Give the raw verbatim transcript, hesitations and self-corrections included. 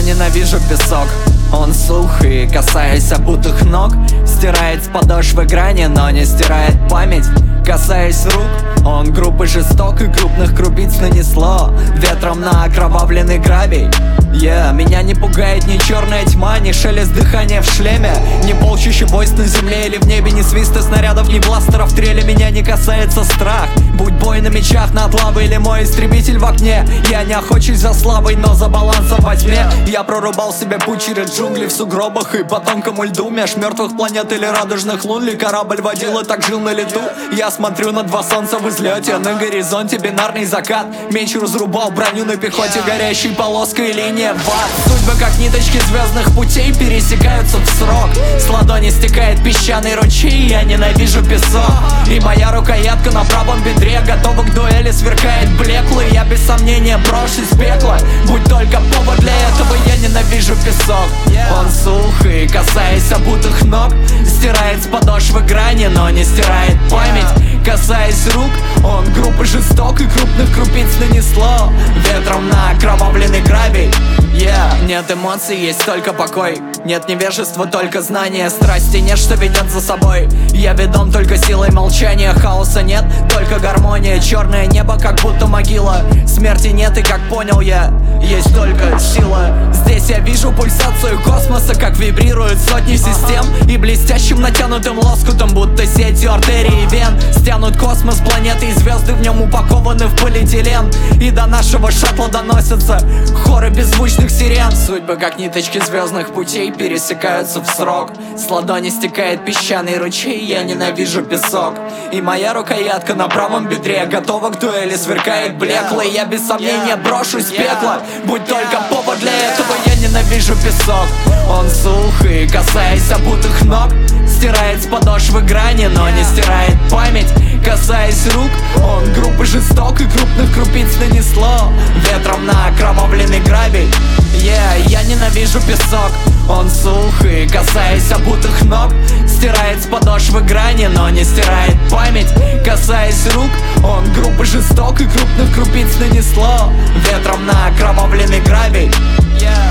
ненавижу песок. Он сух и, касаясь обутых ног, стирает с подошвы грани, но не стирает память. Касаясь рук, он груб и жесток, и крупных крупиц нанесло ветром на окровавленный гравий. Yeah, меня не пугает ни черная тьма, ни шелест дыхания в шлеме, ни полчища войск на земле или в небе, ни свиста снарядов, ни бластеров трели. Меня не касается страх, будь бой на мечах над лавой или мой истребитель в окне. Я не охочусь за славой, но за балансом во тьме. Я прорубал себе путь через джунгли в сугробах и по тонкому льду, меж мертвых планет или радужных лун. Ли корабль водил и так жил на лету. Я смотрю на два солнца в излете, на горизонте бинарный закат. Меч разрубал броню на пехоте, горящей полоской линия в ад. Судьбы, как ниточки звездных путей, пересекаются в срок. С ладони стекает песчаный ручей, я ненавижу песок. И моя рукоятка на правом бедре готова к дуэли, сверкает блеклый. Я без сомнения брошусь в пекло, будь только повод для этого. Я ненавижу песок. Он сух и, касаясь обутых ног, стирает с подошвы грани, но не стирает память. Касаясь рук, он груб и жесток, и крупных крупиц нанесло ветром на окровавленный гравий. Yeah. Нет эмоций, есть только покой. Нет невежества, только знание. Страсти нет, что ведет за собой. Я ведом только силой молчания. Хаоса нет, только гармония. Черное небо, как будто могила. Смерти нет, и как понял я, есть только сила. Здесь я вижу пульсацию космоса, как вибрируют сотни систем. И блестящим натянутым лоскутом, будто сетью артерий и вен, стянут космос, планеты и звезды в нем упакованы в полиэтилен. И до нашего шаттла доносятся хоры беззвучных сирен. Судьбы, как ниточки звездных путей, пересекаются в срок. С ладони стекает песчаный ручей, я ненавижу песок. И моя рукоятка на правом бедре готова к дуэли, сверкает блеклый. Я без сомнения брошусь в пекло, будь только повод для этого. Я ненавижу песок. Он сух и, касаясь обутых ног, стирает с подошвы грани, но не стирает память. Касаясь рук, он груб и жесток, и крупных крупиц нанесло ветром на окровавленный гравий. Yeah, я ненавижу песок. Он сух и, касаясь обутых ног, стирает с подошвы грани, но не стирает память. Касаясь рук, он груб и жесток, и крупных крупиц нанесло ветром на окровавленный гравий. Yeah.